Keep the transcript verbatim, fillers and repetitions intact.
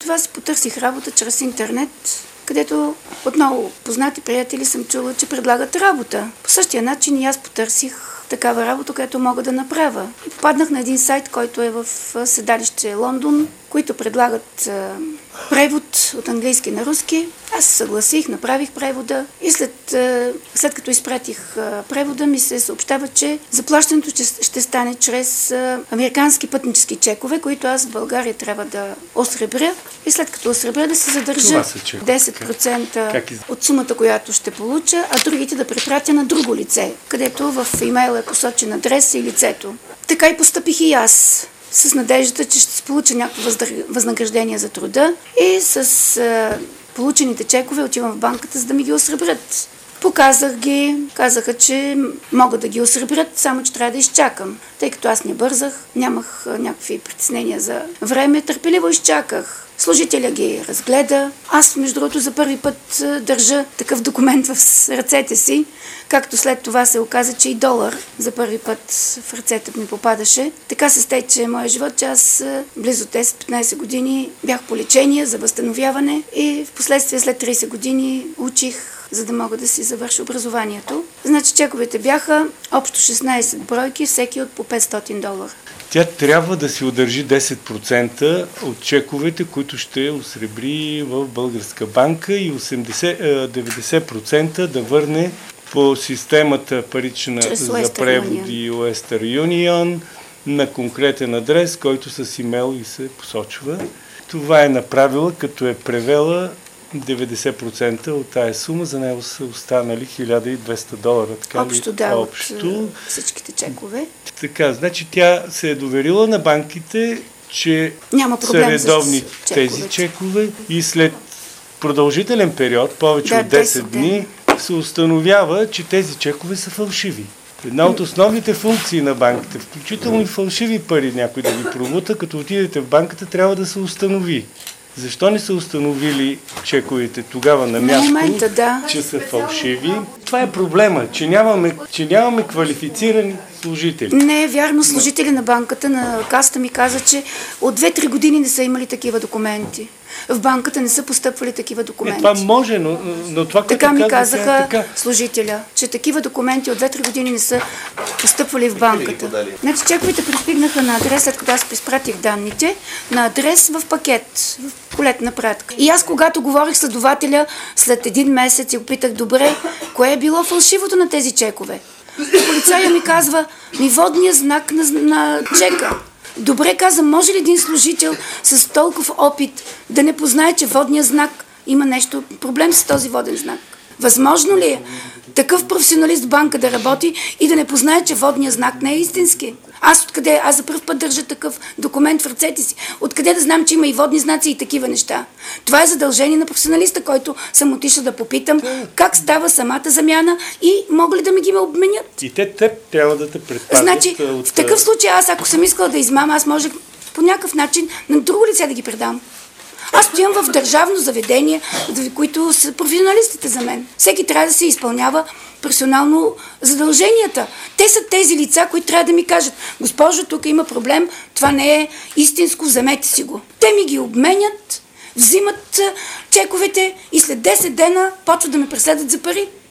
това си потърсих работа чрез интернет, където отново познати приятели съм чула, че предлагат работа. По същия начин и аз потърсих такава работа, която мога да направя. И попаднах на един сайт, който е в седалище Лондон, които предлагат а, превод от английски на руски. Аз се съгласих, направих превода и след, а, след като изпратих а, превода, ми се съобщава, че заплащането ще, ще стане чрез а, американски пътнически чекове, които аз в България трябва да осребря и след като осребря да се задържа десет процента как? Как из... от сумата, която ще получа, а другите да препратя на друго лице, където в имейл е посочен адрес и лицето. Така и постъпих и аз, с надеждата, че ще получа някакво възнаграждение за труда и с а, получените чекове отивам в банката, за да ми ги осребрят. Показах ги, казаха, че могат да ги осребрят, само че трябва да изчакам. Тъй като аз не бързах, нямах а, някакви притеснения за време, търпеливо изчаках. Служителя ги разгледа. Аз, между другото, за първи път държа такъв документ в ръцете си, както след това се оказа, че и долар за първи път в ръцете ми попадаше. Така се стече моя живот, че аз близо десет-петнайсет години бях по лечение за възстановяване и в последствие след трийсет години учих, за да мога да си завърша образованието. Значи чековете бяха общо шестнайсет бройки, всеки от по петстотин долара. Тя трябва да си удържи десет процента от чековете, които ще осребри в българска банка и деветдесет процента да върне по системата парична за преводи Western Union на конкретен адрес, който с имейл и се посочва. Това е направила, като е превела деветдесет процента от тая сума, за него са останали хиляда и двеста долара. Така общо, ли? да, Общо. От всичките чекове. Така, значи тя се е доверила на банките, че няма са редовни с тези чекове и след продължителен период, повече да, от десет дни, се установява, че тези чекове са фалшиви. Една от основните функции на банките, включително и фалшиви пари някой да ги пробута, като отидете в банката, трябва да се установи. Защо не са установили чековете тогава на място, на момента, да. че са фалшиви? Това е проблема, че нямаме, че нямаме квалифицирани служители. Не е вярно. Служители на банката, на касата ми каза, че от две-три години не са имали такива документи. В банката не са постъпвали такива документи. Не, това може, но, но това, което така ми каза, казаха така. служителя, че такива документи от две-три години не са постъпвали в банката. Значи чековете пристигнаха на адрес, след като аз изпратих данните, на адрес в пакет, в колетна пратка. И аз, когато говорих с следователя след един месец и опитах, добре, кое е било фалшивото на тези чекове? Полицая ми казва, ми водния знак на, на чека. Добре, каза, може ли един служител с толкова опит да не познае, че водния знак има нещо, проблем с този воден знак? Възможно ли е такъв професионалист в банка да работи и да не познае, че водния знак не е истински? Аз откъде? Аз за първ път държа такъв документ в ръцете си. Откъде да знам, че има и водни знаци и такива неща? Това е задължение на професионалиста, който съм отишла да попитам как става самата замяна и мога ли да ми ги ме обменят. И те теб трябва да те предпазят. Значи, от... в такъв случай аз, ако съм искала да измама, аз можех по някакъв начин на друго лице да ги предам. Аз стоям в държавно заведение, които са професионалистите за мен. Всеки трябва да се изпълнява персонално задълженията. Те са тези лица, които трябва да ми кажат, госпожо, тук има проблем, това не е истинско, вземете си го. Те ми ги обменят, взимат чековете и след десет дена почват да ме преследват за пари.